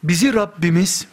Bizi Rabbimiz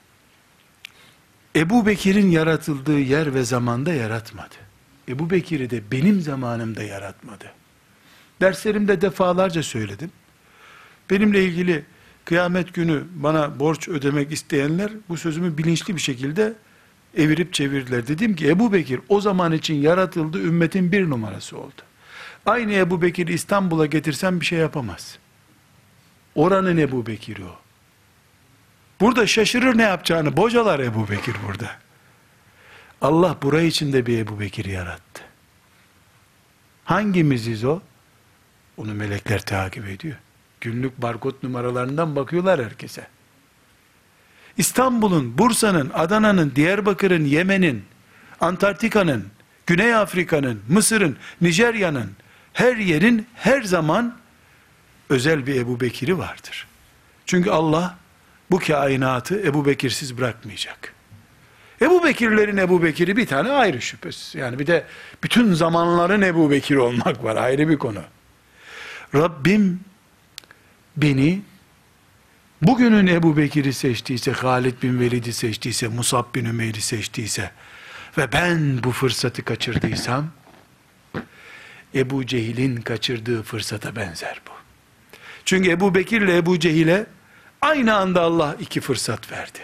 Ebu Bekir'in yaratıldığı yer ve zamanda yaratmadı. Ebu Bekir'i de benim zamanımda yaratmadı. Derslerimde defalarca söyledim. Benimle ilgili kıyamet günü bana borç ödemek isteyenler bu sözümü bilinçli bir şekilde evirip çevirdiler. Dedim ki Ebu Bekir o zaman için yaratıldı, ümmetin bir numarası oldu. Aynı Ebu Bekir'i İstanbul'a getirsem bir şey yapamaz. Oranın Ebu Bekir'i o. Burada şaşırır ne yapacağını, bocalar Ebu Bekir burada. Allah burayı için de bir Ebu Bekir yarattı. Hangimiziz o? Onu melekler takip ediyor. Günlük barkod numaralarından bakıyorlar herkese. İstanbul'un, Bursa'nın, Adana'nın, Diyarbakır'ın, Yemen'in, Antarktika'nın, Güney Afrika'nın, Mısır'ın, Nijerya'nın, her yerin her zaman özel bir Ebu Bekir'i vardır. Çünkü Allah bu kainatı Ebu Bekir'siz bırakmayacak. Ebu Bekirlerin Ebu Bekir'i bir tane ayrı şüphesiz. Yani bir de bütün zamanların Ebu Bekir olmak var, ayrı bir konu. Rabbim beni bugünün Ebu Bekir'i seçtiyse, Halid bin Velid'i seçtiyse, Musab bin Ümeyr'i seçtiyse ve ben bu fırsatı kaçırdıysam, Ebu Cehil'in kaçırdığı fırsata benzer bu. Çünkü Ebu Bekir ile Ebu Cehil'e aynı anda Allah iki fırsat verdi.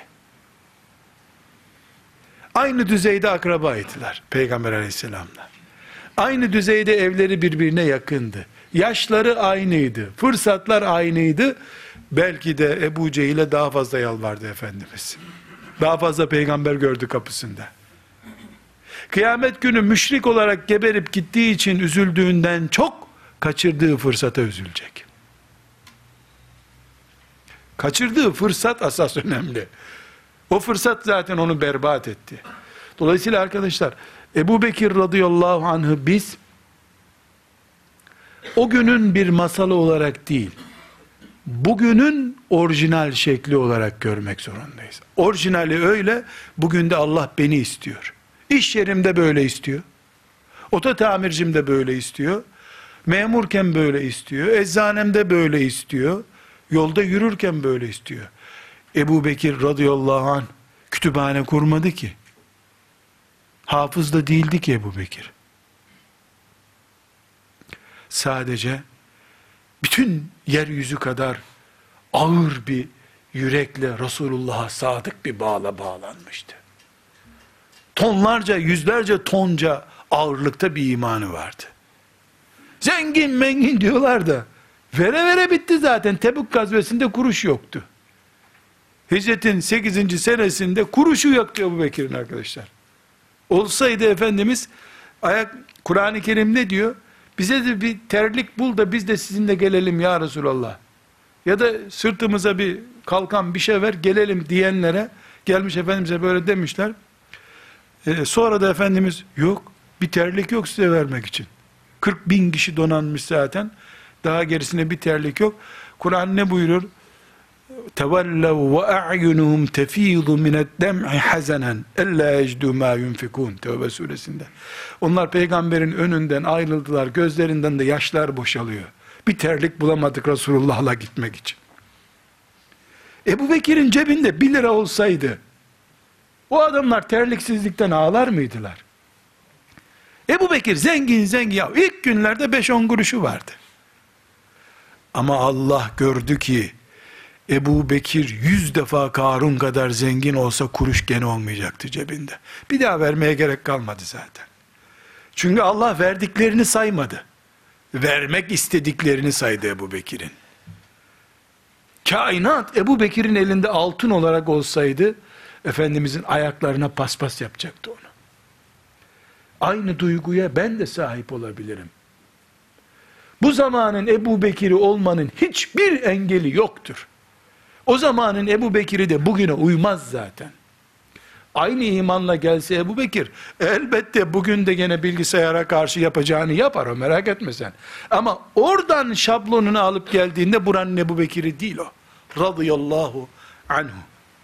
Aynı düzeyde akrabaydılar Peygamber aleyhisselamla. Aynı düzeyde evleri birbirine yakındı. Yaşları aynıydı. Fırsatlar aynıydı. Belki de Ebu Cehil'e daha fazla yalvardı Efendimiz. Daha fazla peygamber gördü kapısında. Kıyamet günü müşrik olarak geberip gittiği için üzüldüğünden çok kaçırdığı fırsata üzülecek. Kaçırdığı fırsat asas önemli. O fırsat zaten onu berbat etti. Dolayısıyla arkadaşlar, Ebu Bekir radıyallahu anh'ı biz o günün bir masalı olarak değil, bugünün orijinal şekli olarak görmek zorundayız. Orijinali öyle, bugün de Allah beni istiyor. İş yerimde böyle istiyor. Oto tamircimde böyle istiyor. Memurken böyle istiyor. Eczanemde böyle istiyor. Yolda yürürken böyle istiyor. Ebu Bekir radıyallahu anh kütüphane kurmadı ki. Hafız da değildi ki Ebu Bekir. Sadece bütün yeryüzü kadar ağır bir yürekle Resulullah'a sadık bir bağla bağlanmıştı. Tonlarca, yüzlerce tonca ağırlıkta bir imanı vardı. Zengin mengin diyorlar da vere vere bitti zaten. Tebük gazvesinde kuruş yoktu. Hicretin 8. senesinde kuruşu yoktu Ebu Bekir'in arkadaşlar. Olsaydı Efendimiz Kur'an-ı Kerim ne diyor? Bize de bir terlik bul da biz de sizinle gelelim ya Resulallah. Ya da sırtımıza bir kalkan bir şey ver gelelim diyenlere gelmiş Efendimiz'e böyle demişler. Sonra da Efendimiz yok bir terlik yok size vermek için. 40 bin kişi donanmış zaten. Daha gerisine bir terlik yok. Kur'an ne buyurur? تَوَلَّوْا وَاَعْيُنُهُمْ تَف۪يضُ مِنَ الدَّمْعِ حَزَنًا اَلَّا يَجْدُوا مَا يُنْفِكُونَ Tevbe suresinde. Onlar peygamberin önünden ayrıldılar. Gözlerinden de yaşlar boşalıyor. Bir terlik bulamadık Resulullah'la gitmek için. Ebu Bekir'in cebinde 1 lira olsaydı o adamlar terliksizlikten ağlar mıydılar? Ebu Bekir zengin ya ilk günlerde 5-10 kuruşu vardı. Ama Allah gördü ki Ebu Bekir 100 defa Karun kadar zengin olsa kuruş gene olmayacaktı cebinde. Bir daha vermeye gerek kalmadı zaten. Çünkü Allah verdiklerini saymadı. Vermek istediklerini saydı Ebu Bekir'in. Kainat Ebu Bekir'in elinde altın olarak olsaydı Efendimizin ayaklarına paspas yapacaktı onu. Aynı duyguya ben de sahip olabilirim. Bu zamanın Ebu Bekir'i olmanın hiçbir engeli yoktur. O zamanın Ebu Bekir'i de bugüne uymaz zaten. Aynı imanla gelse Ebu Bekir, elbette bugün de gene bilgisayara karşı yapacağını yapar o, merak etme sen. Ama oradan şablonunu alıp geldiğinde buranın Ebu Bekir'i değil o. Radıyallahu anhu.